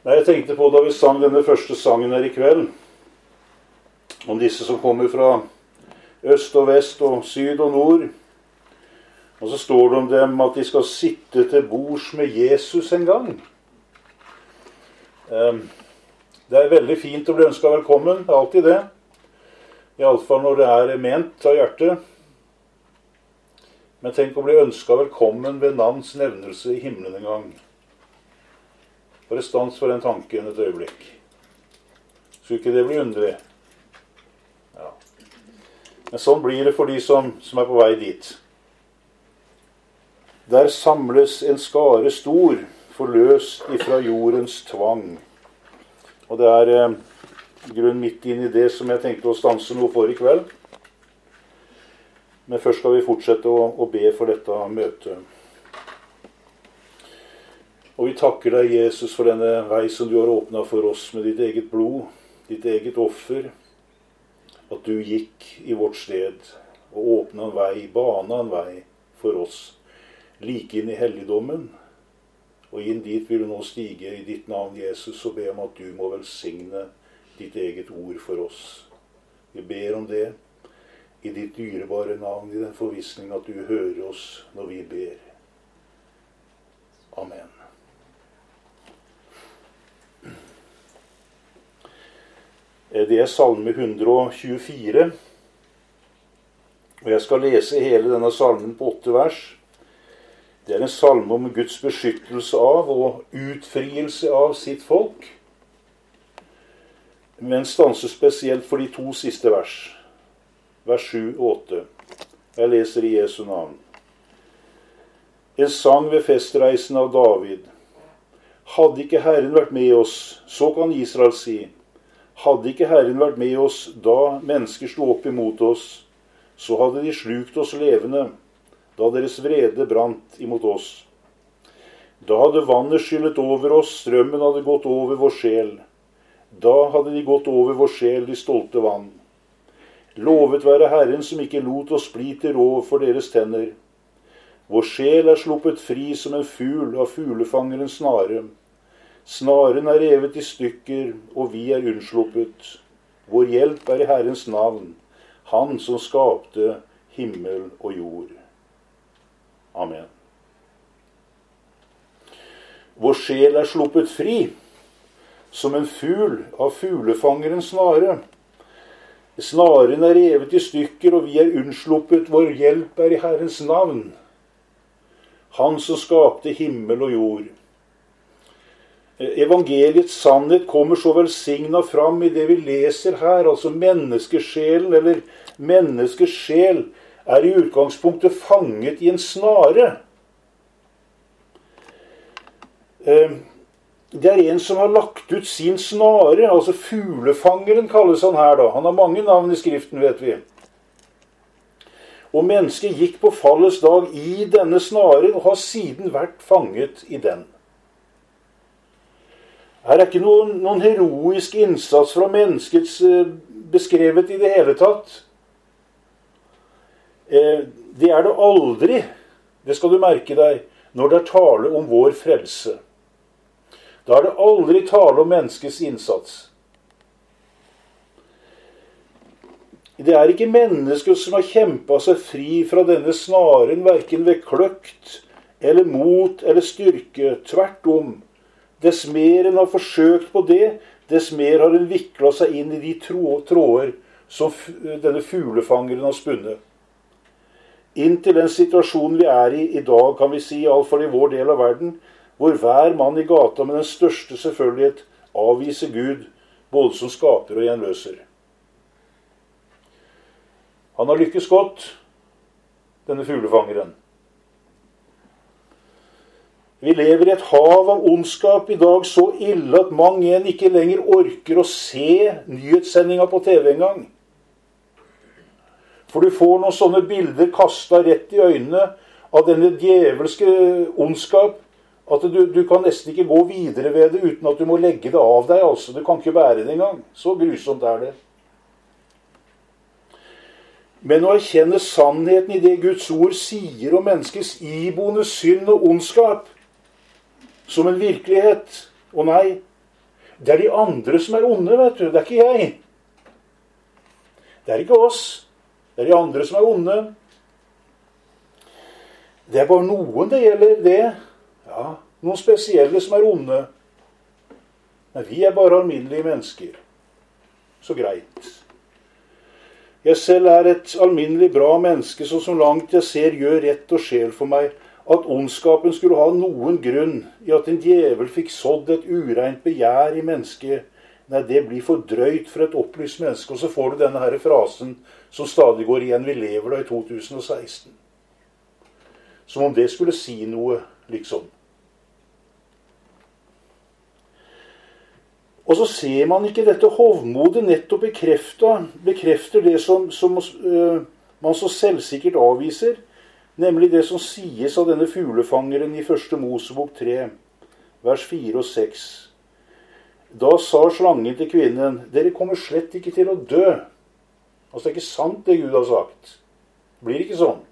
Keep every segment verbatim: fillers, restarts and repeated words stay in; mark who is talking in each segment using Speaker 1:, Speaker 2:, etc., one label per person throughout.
Speaker 1: Nei, jeg tenkte på da vi sang denne første sangen her i kveld, om disse som kommer fra øst og vest og syd og nord. Og så står det om dem at de skal sitte til bords med Jesus en gang. Det er veldig fint å bli ønsket velkommen, alltid det. I alle fall når det er ment av hjertet. Men tenk å bli ønsket velkommen ved navns nevnelse i himmelen en gang. Bare stans for den tanken et øyeblikk. Skulle ikke det bli underlig? Ja. Men sånn blir det for de som, som er på vei dit. Der samles en skare stor, forløst ifra jordens tvang. Og det er eh, grunn midt inn i det som jeg tenkte å stanse noe for i kveld. Men først skal vi fortsette å, å be for dette møtet. Og vi takker deg, Jesus, for denne vei som du har åpnet for oss med ditt eget blod, ditt eget offer. At du gikk i vårt sted og åpnet en vei, banet en vei for oss. Like inn i helligdommen. Og inn dit vil du nå stige i ditt navn, Jesus, og be om at du må velsigne ditt eget ord for oss. Vi ber om det i ditt dyrebare navn, i den forvissning at du hører oss når vi ber. Amen. Det er salme hundre og tjuefire, og jeg skal lese hele denne salmen på åtte vers. Det er en salme om Guds beskyttelse av og utfrielse av sitt folk, men stanser spesielt for de to siste vers, vers sju og åtte. Jeg leser i Jesu navn. En sang ved festreisen av David. Hadde ikke Herren vært med oss, så kan Israel si. Hadde ikke Herren vært med oss da mennesker sto opp imot oss, så hadde de slukt oss levende, da deres vrede brant imot oss. Da hadde vannet skyllet over oss, strømmen hadde gått over vår sjel. Da hadde de gått over vår sjel, de stolte vann. Lovet være Herren som ikke lot oss bli til rov for deres tenner. Vår sjel er sluppet fri som en fugl av fuglefangerens snare. Snaren er revet i stykker, og vi er unnsluppet. Vår hjelp er i Herrens navn, Han som skapte himmel og jord. Amen. Vår sjel er sluppet fri, som en fugl av fuglefangerens snare. Snaren er revet i stykker, og vi er unnsluppet. Vår hjelp er i Herrens navn, Han som skapte himmel og jord. Evangeliets sannhet kommer så velsignet fram i det vi leser her, altså menneskesjelen, eller menneskets sjel, er i utgangspunktet fanget i en snare. Det er en som har lagt ut sin snare, altså fuglefangeren kalles han her da. Han har mange navn i skriften, vet vi. Og mennesket gikk på fallets dag i denne snaren, og har siden vært fanget i den. Her er ikke noen, noen heroisk innsats fra menneskets eh, beskrevet i det hele tatt. Eh, det er det aldri, det skal du merke deg, når det er tale om vår frelse. Da er det aldri tale om menneskets innsats. Det er ikke mennesker som har kjempet seg fri fra denne snaren, hverken ved kløkt, eller mot, eller styrke. Tvert om. Dess mer en har forsøkt på det, dess mer har en viklet seg inn i de tråder som denne fuglefangeren har spunnet. Inntil den situasjonen vi er i i dag, kan vi si, i alle fall i vår del av verden, hvor hver mann i gata med den største selvfølgelighet avviser Gud, både som skaper og gjenløser. Han har lykkes godt, denne fuglefangeren. Vi lever i et hav av ondskap i dag så ille at mange en ikke lenger orker å se nyhetssendinga på T V en gang. For du får noen sånne bilder kastet rett i øynene av denne djevelske ondskap, at du, du kan nesten ikke gå videre ved det uten at du må legge det av deg. Altså. Du kan ikke bære det engang. Så grusomt er det. Men å erkjenne sannheten i det Guds ord sier om menneskets iboende synd og ondskap, som en virkelighet. Og nei, Det er de andre som er onde, vet du. Det er ikke jeg. Det er ikke oss. Det er de andre som er onde. Det er bare noen det gjelder det. Ja, noen spesielle som er onde. Men vi er bare alminnelige mennesker. Så greit. Jeg selv er et alminnelig bra menneske, så så langt jeg ser gjør rett og sjel for meg, at ondskapen skulle ha noen grunn i at en djevel fikk sådd et ureint begjær i mennesket. Nei, det blir for drøyt for et opplyst menneske. Og så får du denne her frasen som stadig går igjen: vi lever da i to tusen og seksten. Som om det skulle si noe, liksom. Og så ser man ikke dette hovmodet nettopp bekreftet, bekrefter det som, som uh, man så selvsikkert avviser, nemlig det som sies av denne fuglefangeren i første Mosebok tre, vers fire og seks. Da sa slangen til kvinnen: dere kommer slett ikke til å dø. Altså det er ikke sant det Gud har sagt. Det blir ikke sånn.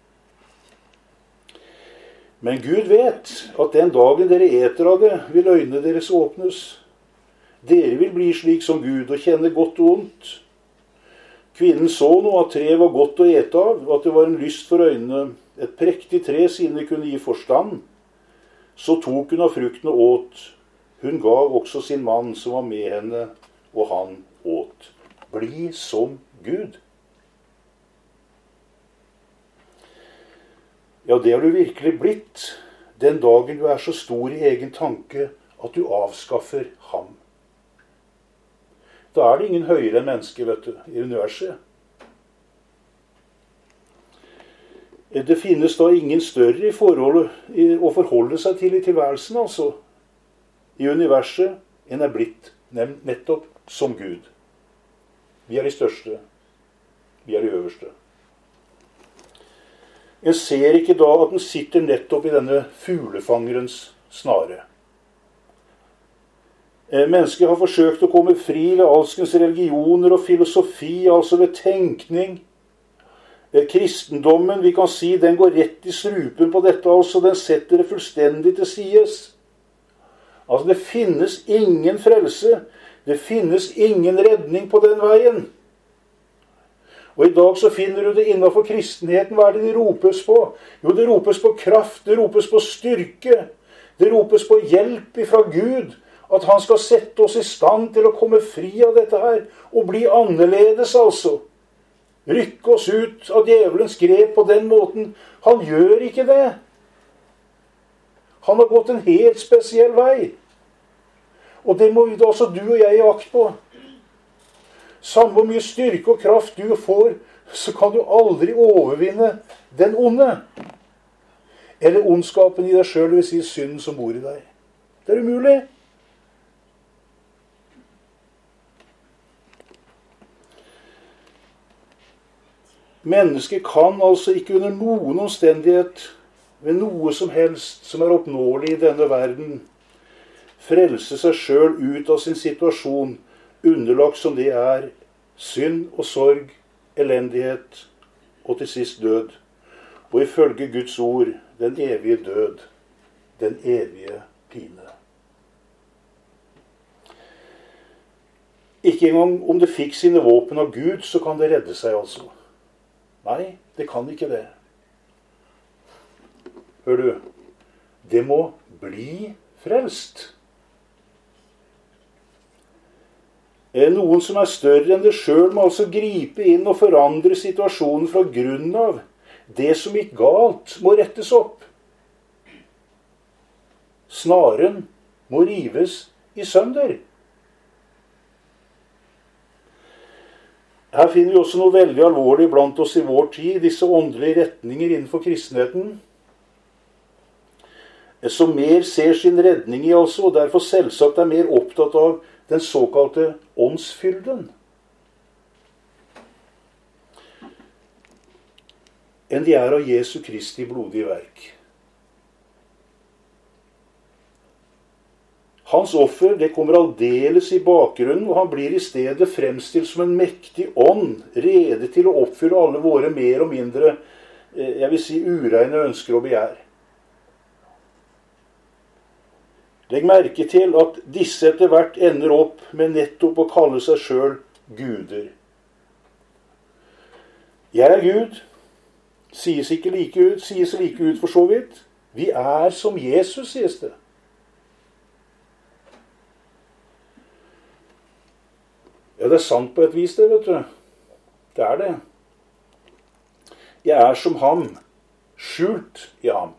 Speaker 1: Men Gud vet at den dagen dere eter av det, vil øynene deres åpnes. Dere vil bli slik som Gud og kjenne godt og ondt. Kvinnen så nå at treet var godt å ete av, og at det var en lyst for øynene, et prektig tre siden det kunne gi forstand. Så tok hun av frukten og åt. Hun gav også sin mann som var med henne, og han åt. Bli som Gud. Ja, det har du virkelig blitt den dagen du er så stor i egen tanke at du avskaffer ham. Da er det ingen høyere enn menneske, vet du, i universet. Det finnes da ingen større i forholdet i å forholde seg til i tilværelsen, altså, i universet, enn er blitt nettopp som Gud. Vi er de største. Vi er de øverste. En ser ikke da at den sitter nettopp i denne fuglefangerens snare. Mennesker har forsøkt å komme fri ved alskens religioner og filosofi, altså ved tenkning. Kristendommen, vi kan si, den går rett i strupen på dette, altså den setter det fullstendig til sides. Altså det finnes ingen frelse, det finnes ingen redning på den veien. Og i dag så finner du det innenfor kristenheten. Hva er det de ropes på? Jo, det ropes på kraft, det ropes på styrke, det ropes på hjelp ifra Gud. At han skal sette oss i stand til å komme fri av dette her, og bli annerledes altså. Rykke oss ut av djevelens grep på den måten. Han gjør ikke det. Han har gått en helt spesiell vei. Og det må da også du og jeg i akt på. Samme hvor mye styrke og kraft du får, så kan du aldri overvinne den onde. Eller ondskapen i deg selv, det vil si synden som bor i deg. Det er umulig. Mennesket kan altså ikke under noen omstendighet, ved noe som helst som er oppnåelig i denne verden, frelse seg selv ut av sin situasjon, underlagt som det er synd og sorg, elendighet og til sist død. Og ifølge Guds ord, den evige død, den evige pine. Ikke engang om det fikk sine våpen av Gud, så kan det redde seg altså. Nei, det kan ikke det. Hør du, det må bli frelst. Noen som er større enn det selv må altså gripe inn og forandre situasjonen fra grunnen av. Det som gikk galt må rettes opp. Snaren må rives i sønder. Her finner vi også noe veldig alvorlig blant oss i vår tid, disse åndelige retninger innenfor kristenheten, som mer ser sin redning i altså, og derfor selvsagt er mer opptatt av den såkalte åndsfylden, enn de er av Jesu Kristi blodige verk. Hans offer, det kommer aldeles i bakgrunnen, og han blir i stedet fremstilt som en mektig ånd, rede til å oppfylle alle våre mer og mindre, jeg vil si, ureine ønsker og begjær. Legg merke til at disse etter hvert ender opp med nettopp å kalle seg selv guder. Jeg er Gud. Sies ikke like ut, sies like ut for så vidt. Vi er som Jesus, sies det. Ja, det er sant på et vis, det, vet du. Det er det. Jeg er som ham, skjult i ham.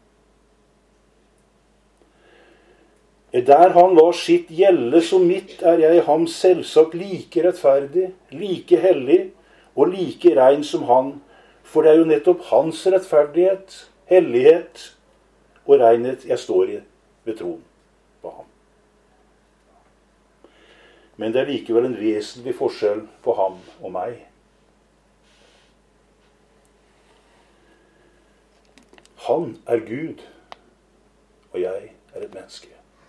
Speaker 1: Der han lar sitt gjelde som mitt, er jeg i ham selvsagt like rettferdig, like hellig og like rein som han. For det er jo nettopp hans rettferdighet, hellighet og renhet jeg står i ved troen på ham. Men det er likevel en vesentlig forskjell på ham og meg. Han er Gud, og jeg er et menneske.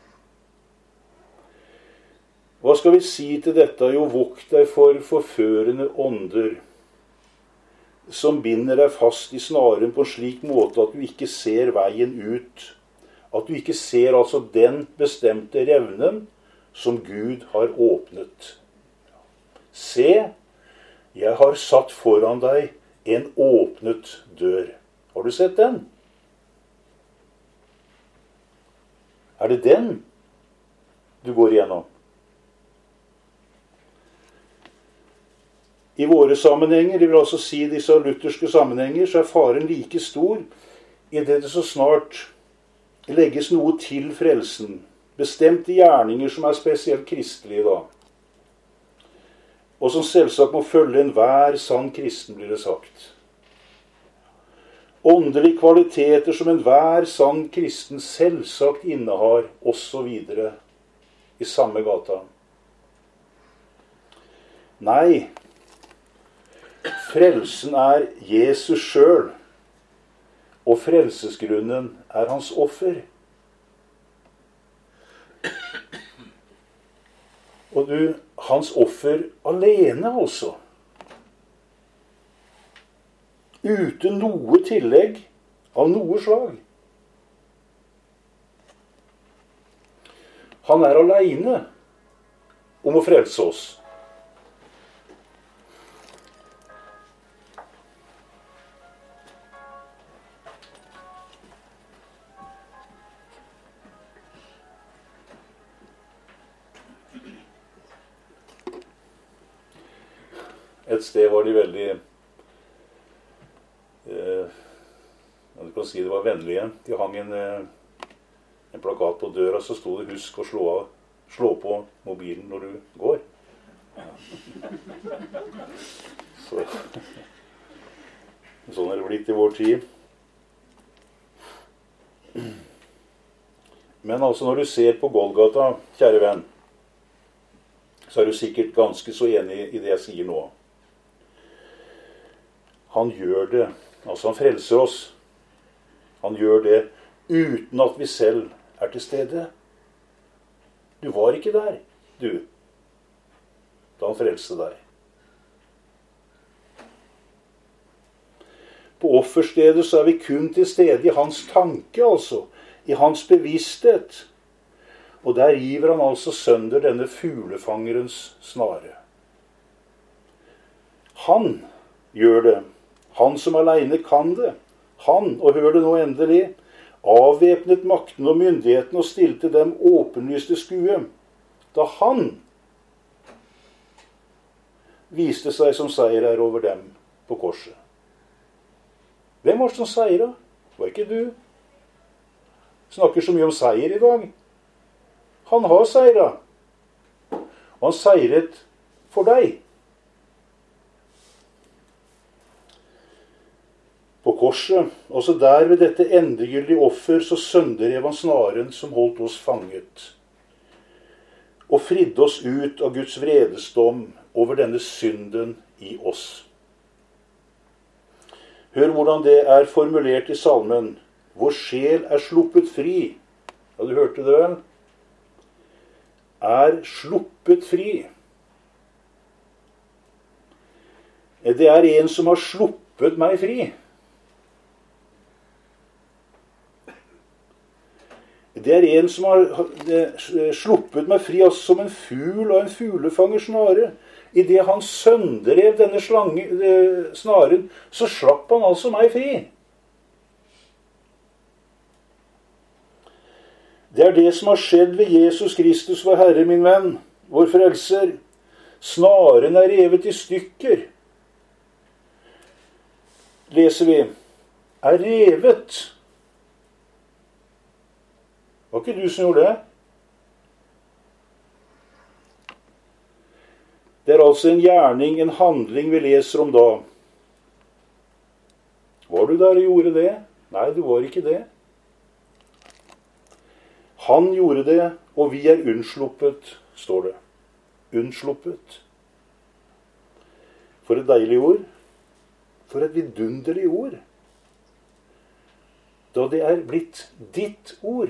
Speaker 1: Hva skal vi si til dette? Jo, vokt deg for forførende ånder, som binder deg fast i snaren på en slik måte at du ikke ser veien ut. At du ikke ser altså den bestemte revnen som Gud har åpnet. Se, jeg har satt foran deg en åpnet dør. Har du sett den? Er det den du går igjennom? I våre sammenhenger, det vil altså si disse lutherske sammenhenger, så er faren like stor i det det så snart legges noe til frelsen. Bestemte gjerninger som er spesielt kristelige da. Og som selvsagt må følge enhver sann kristen, blir det sagt. Åndelige kvaliteter som enhver sann kristen selvsagt innehar, og så videre, i samme gata. Nei, frelsen er Jesus selv, og frelsesgrunnen er hans offer. Og du, hans offer alene altså. Uten noe tillegg av noe slag. Han er alene om å frelse oss. Et sted var de veldig, eh, du kan si det var vennlige. De hang en, eh, en plakat på døra, så sto det 'Husk å slå, av, slå på mobilen når du går'. Ja. Så, sånn er det blitt i vår tid. Men altså når du ser på Golgata, kjære venn, så er du sikkert ganske så enig i det jeg sier nå. Han gjør det, altså han frelser oss. Han gjør det uten at vi selv er til stede. Du var ikke der, du, da han frelste deg. På offerstedet så er vi kun til stede i hans tanke, altså, i hans bevissthet. Og der river han altså sønder denne fuglefangerens snare. Han gjør det. Han som alene kan det. Han, og hør det nå endelig, avvæpnet makten og myndigheten og stilte dem åpenlyste skue. Da han viste seg som seier over dem på korset. Hvem var det som seira? Det var ikke du. Snakker så mye om seier i dag. Han har seira. Og han seiret for deg. På korset, også der ved dette endegyldige offer, så sønderrev han snaren som holdt oss fanget, og fridde oss ut av Guds vredesdom over denne synden i oss. Hør hvordan det er formulert i salmen. Vår sjel er sluppet fri. Ja, du hørte det vel? Er sluppet fri. Det er en som har sluppet meg fri. Det er en som har sluppet meg fri, altså som en fugl og en fuglefanger snare. I det han sønderev denne slange, snaren, så slapp han altså meg fri. Det er det som har skjedd ved Jesus Kristus, vår Herre, min venn, vår frelser. Snaren er revet i stykker. Leser vi, er revet. Var ikke du som gjorde det? Det er altså en gjerning, en handling vi leser om da. Var du der og gjorde det? Nei, du var ikke det. Han gjorde det, og vi er unnsluppet, står det. Unnsluppet. For et deilig ord. For et vidunderlig ord. Da det er blitt ditt ord.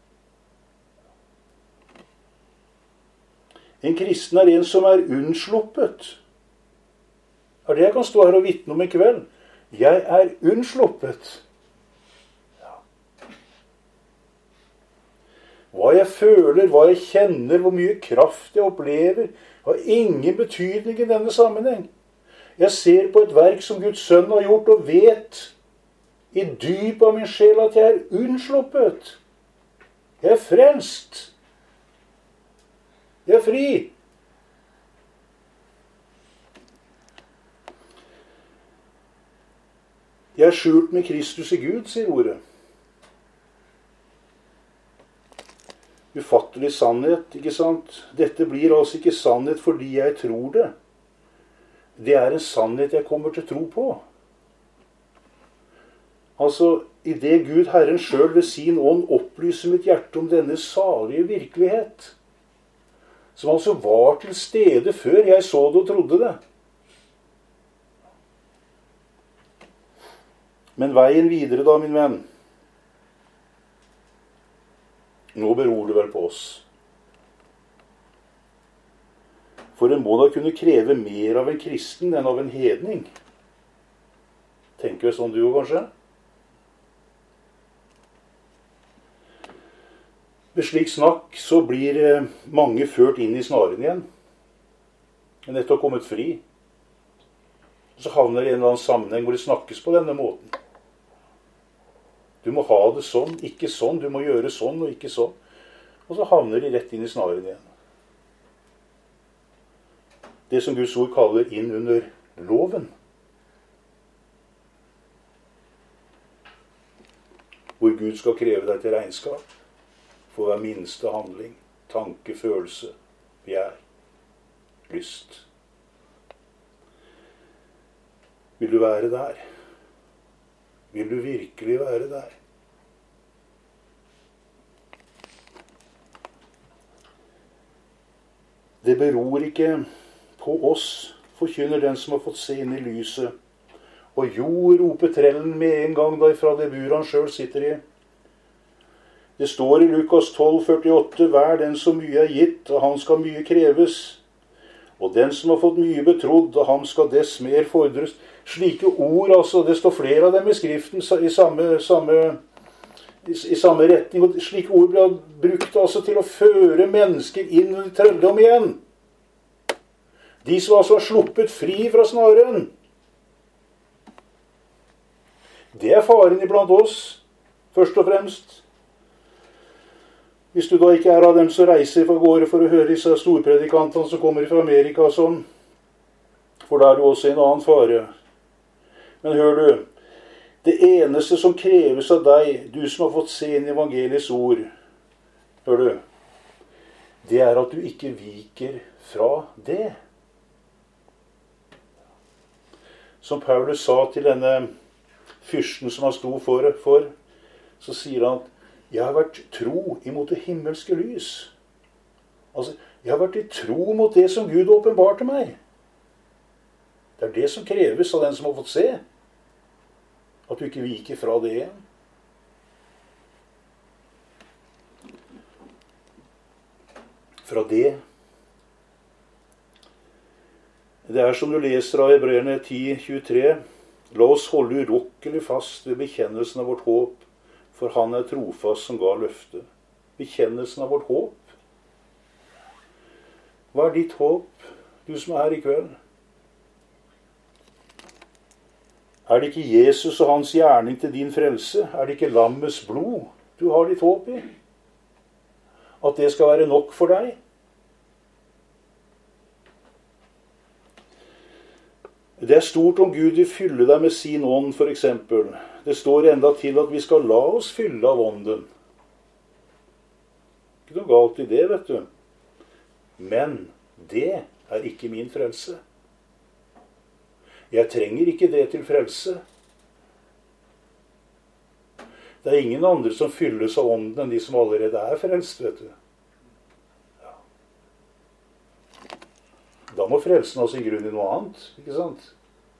Speaker 1: En kristen er en som er unnsluppet. Det er det jeg kan stå her og vitne om i kveld. Jeg er unnsluppet. Hva jeg føler, hva jeg kjenner, hvor mye kraft jeg opplever, har ingen betydning i denne sammenheng. Jeg ser på et verk som Guds sønn har gjort, og vet i dyp av min sjel at jeg er unnsluppet. Jeg er frelst. Jeg er fri. Jeg er skjult med Kristus i Gud, sier ordet. Ufattelig sannhet, ikke sant? Dette blir altså ikke sannhet fordi jeg tror det. Det er en sannhet jeg kommer til tro på. Altså, i det Gud Herren selv ved sin ånd opplyser mitt hjerte om denne salige virkelighet, som altså var til stede før jeg så det og trodde det. Men veien videre da, min venn, nå beror det vel på oss. For en må da kunne kreve mer av en kristen enn av en hedning. Tenker du sånn du jo kanskje? Ved slik snakk så blir mange ført inn i snaren igjen. Men etter å ha kommet fri, så havner det i en eller annen sammenheng hvor det snakkes på denne måten. Du må ha det sånn, ikke sånn. Du må gjøre sånn og ikke sånn. Og så havner de rett inn i snaren igjen. Det som Guds ord kaller inn under loven. Hvor Gud skal kreve deg til regnskap for hver minste handling, tanke, følelse, begjær, lyst. Vil du være der? Vil du virkelig være der? Det beror ikke på oss, forkynner den som har fått se inn i lyset. Og jo, roper trellen med en gang derfra det bur han selv sitter i. Det står i Lukas tolv førtiåtte, hver den som mye er gitt, og han skal mye kreves. Og den som har fått mye betrodd, og ham skal dess mer fordres. Slike ord, altså, det står flere av dem i skriften i samme, samme, i, i samme retning. Og slike ord blir brukt altså til å føre mennesker inn under trelldom igjen. De som altså har sluppet fri fra snaren. Det er faren iblant oss, først og fremst. Hvis du da ikke er av dem som reiser for gårde for å høre disse storpredikantene som kommer fra Amerika og sånn, for da er du også en annen fare. Men hør du, det eneste som kreves av deg, du som har fått se inn evangeliets ord, hør du, det er at du ikke viker fra det. Som Paulus sa til denne fyrsten som han sto for, for så sier han at jeg har vært tro imot det himmelske lys. Altså, jeg har vært i tro mot det som Gud åpenbarte meg. Det er det som kreves av den som har fått se. At du ikke viker fra det igjen. Fra det. Det er som du leser av Hebreerne ti tjuetre. La oss holde urokkelig fast ved bekjennelsen av vårt håp, for han er trofast som ga løftet. bekjennelsen av vårt håp. Hva er ditt håp, du som er her i kveld? Er det ikke Jesus og hans gjerning til din frelse? Er det ikke lammets blod du har ditt håp i? At det skal være nok for deg? Det er stort om Gud vil fylle deg med sin ånd, for eksempel. Det står enda til at vi skal la oss fylle av ånden. Ikke noe galt i det, vet du. Men det er ikke min frelse. Jeg trenger ikke det til frelse. Det er ingen andre som fylles av ånden enn de som allerede er frelst, vet du. Ja. Da må frelsen ha sin grunn i noe annet, ikke sant?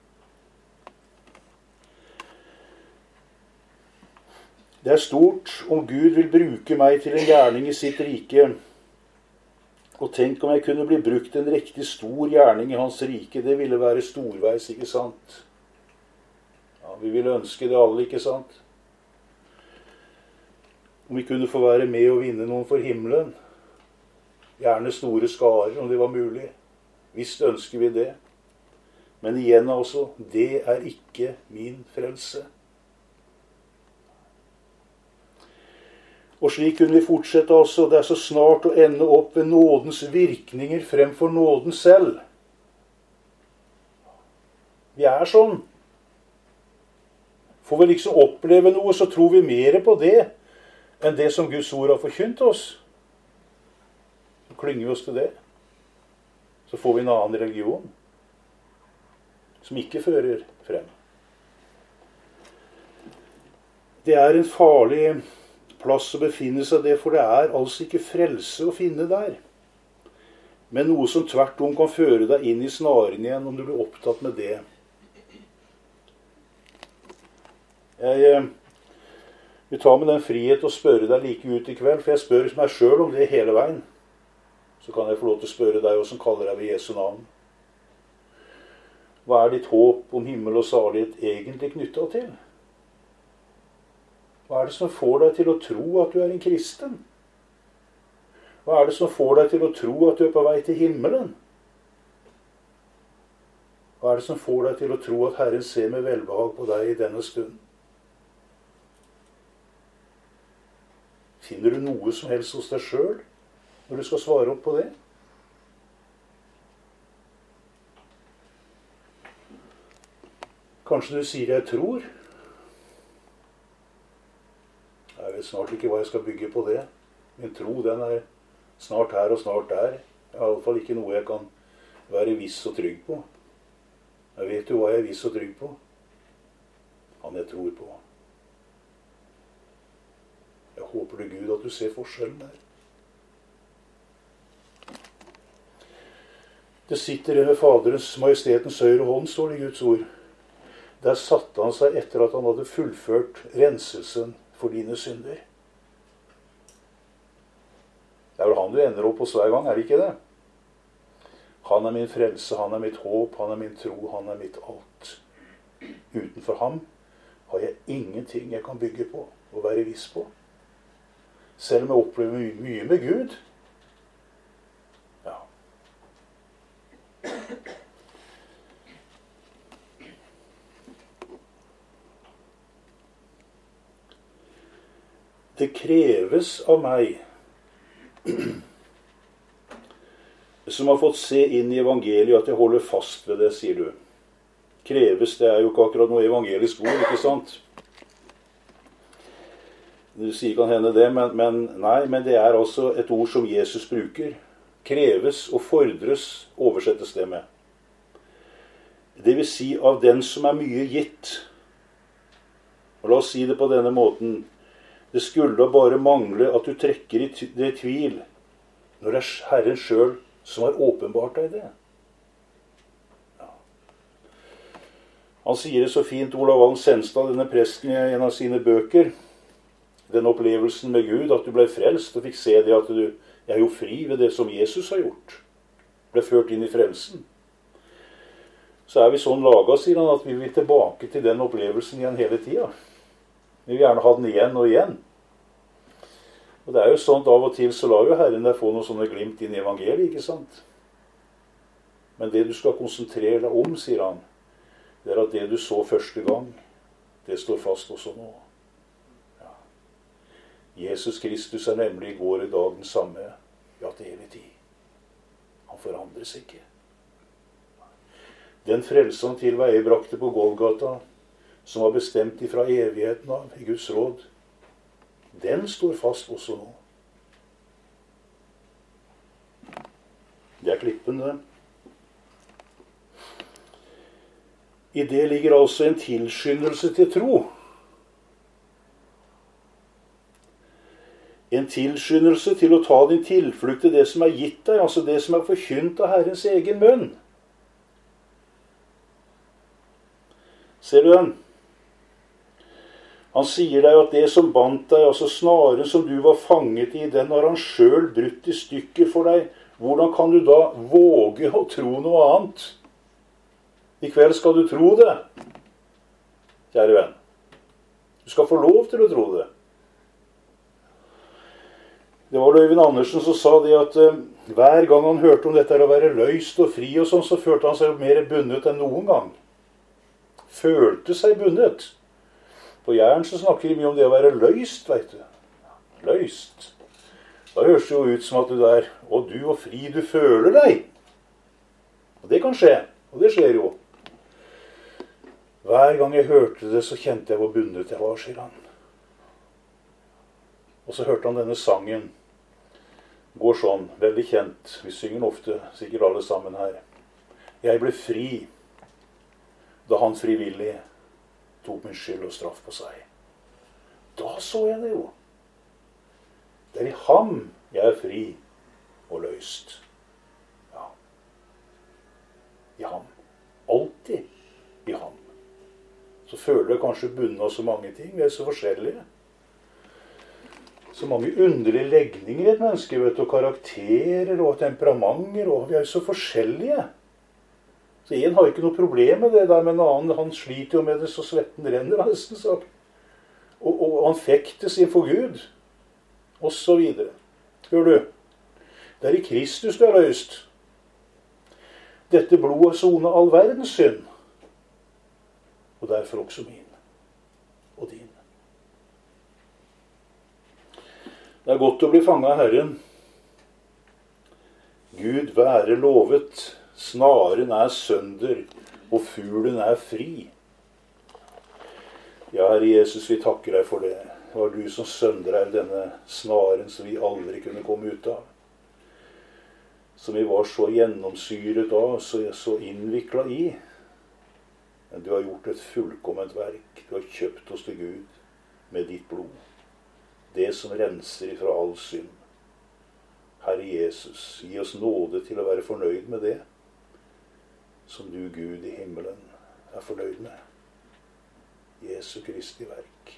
Speaker 1: Det er stort om Gud vil bruke meg til en gjerning i sitt rike. Og tenk om jeg kunne bli brukt en riktig stor gjerning i hans rike. Det ville være storveis, ikke sant? Ja, vi ville ønske det alle, ikke sant? Om vi kunne få være med og vinne noen for himmelen. Gjerne store skarer, om det var mulig. Visst ønsker vi det. Men igjen altså, det er ikke min frelse. Og slik kunne vi fortsette altså. Det er så snart å ende opp ved nådens virkninger fremfor nåden selv. Vi er sånn. Får vi liksom oppleve noe, så tror vi mer på det enn det som Guds ord har forkynt oss. Så klynger vi oss til det. Så får vi en annen religion som ikke fører frem. Det er en farlig plass å befinne seg det, for det er altså ikke frelse å finne der. Men noe som tvert om kan føre deg inn i snaren igjen, om du blir opptatt med det. Jeg vil ta med den frihet og spørre deg like ut i kveld, for jeg spør meg selv om det hele veien. Så kan jeg få lov til å spørre deg som kaller deg ved Jesu navn. Hva er ditt håp om himmel og salighet egentlig knyttet til? Hva er det som får deg til å tro at du er en kristen? Hva er det som får deg til å tro at du er på vei til himmelen? Hva er det som får deg til å tro at Herren ser med velbehag på deg i denne stund? Finner du noe som helst hos deg selv når du skal svare opp på det? Kanskje du sier 'jeg tror'? Jeg vet snart ikke hva jeg skal bygge på det. Min tro, den er snart her og snart der. Det er i alle fall ikke noe jeg kan være viss og trygg på. Jeg vet jo hva jeg er viss og trygg på. Han jeg tror på. Jeg håper til Gud at du ser forskjellen der. Det sitter en ved Faderens majestetens høyre hånd, står det i Guds ord. Der satte han seg etter at han hadde fullført renselsen for dine synder. Det er vel han du ender opp hos hver gang, er det ikke det? Han er min frelse, han er mitt håp, han er min tro, han er mitt alt. Utenfor ham har jeg ingenting jeg kan bygge på og være viss på. Selv om jeg opplever mye, mye med Gud. Ja. Det kreves av meg, som har fått se inn i evangeliet, at jeg holder fast ved det, sier du. Kreves, det er jo ikke akkurat noe evangelisk ord, ikke sant? Du sier kan hende det, men, men nei, men det er altså et ord som Jesus bruker. Kreves og fordres, oversettes det med. Det vil si av den som er mye gitt. Og la oss si det på denne måten. Det skulle da bare mangle at du trekker i det tvil når det er Herren selv som har åpenbart deg det. Ja. Han sier det så fint, Olav Alm Senstad, denne presten, i en av sine bøker. Den opplevelsen med Gud, at du ble frelst og fikk se det at du jeg er jo fri ved det som Jesus har gjort. Ble ført inn i frelsen. Så er vi sånn laget, sier han, at vi vil tilbake til den opplevelsen igjen hele tiden. Vi vil gjerne ha den igjen og igjen. Og det er jo sånn av og til så lar jo Herren deg få noen sånne glimt inn i evangeliet, ikke sant? Men det du skal konsentrere deg om, sier han, det er at det du så første gang, det står fast også nå. Ja. Jesus Kristus er nemlig i går i dag den samme, ja, til evig tid. Han forandres ikke. Den frelse han tilveiebrakte på Golgata, som var bestemt ifra evigheten av i Guds råd, den står fast også nå. Det er klippen, det. I det ligger altså en tilskyndelse til tro. En tilskyndelse til å ta din tilflukt til det som er gitt deg, altså det som er forkynt av Herrens egen munn. Ser du den? Han sier deg at det som bandt deg, altså snaren som du var fanget i, den har han selv brutt i stykker for deg. Hvordan kan du da våge å tro noe annet? I kveld skal du tro det, kjære venn. Du skal få lov til å tro det. Det var Øyvind Andersen som sa det at uh, hver gang han hørte om dette å være løst og fri og sånn, så følte han seg mer bundet enn noen gang. Følte seg bundet. På Jæren så snakker de mye om det å være løst, vet du. Løst. Da høres det jo ut som at du der, og du og fri, du føler deg. Og det kan skje, og det skjer jo. Hver gang jeg hørte det, så kjente jeg hvor bundet jeg var, sier han. Og så hørte han denne sangen. Går sånn, veldig kjent. Vi synger den ofte, sikkert alle sammen her. Jeg ble fri, da han frivillig tok min skyld og straff på seg. Da så jeg det jo. Det er i ham jeg er fri og løst. Ja. I ham. Alltid i ham. Så føler jeg kanskje bundet av så mange ting. Vi er så forskjellige. Så mange underlige legninger i et menneske, vet du, og karakterer og temperamenter, og vi er jo så forskjellige. Så en har ikke noe problem med det der, men en annen, han sliter jo med det så svetten renner, har jeg nesten sagt. Og, og han fektes innenfor Gud, og så videre. Hør du, det er i Kristus du er løst. Dette blodet soner all verdens synd, og derfor også min og din. Det er godt å bli fanget av Herren. Gud være lovet, snaren er sønder, og fuglen er fri. Ja, Herre Jesus, vi takker deg for det. Det var du som søndrev denne snaren som vi aldri kunne komme ut av. Som vi var så gjennomsyret av, så, så innviklet i. Men du har gjort et fullkomment verk. Du har kjøpt oss til Gud med ditt blod. Det som renser ifra all synd. Herre Jesus, gi oss nåde til å være fornøyd med det som du, Gud i himmelen, er fornøyd med. Jesu Kristi verk.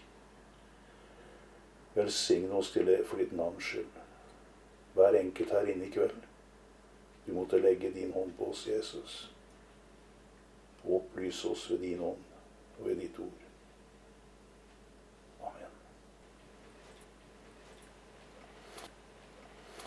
Speaker 1: Velsign oss til det for ditt navns skyld. Hver enkelt her inne i kveld. Du måtte legge din hånd på oss, Jesus. Og opplyse oss ved din ånd og ved ditt ord.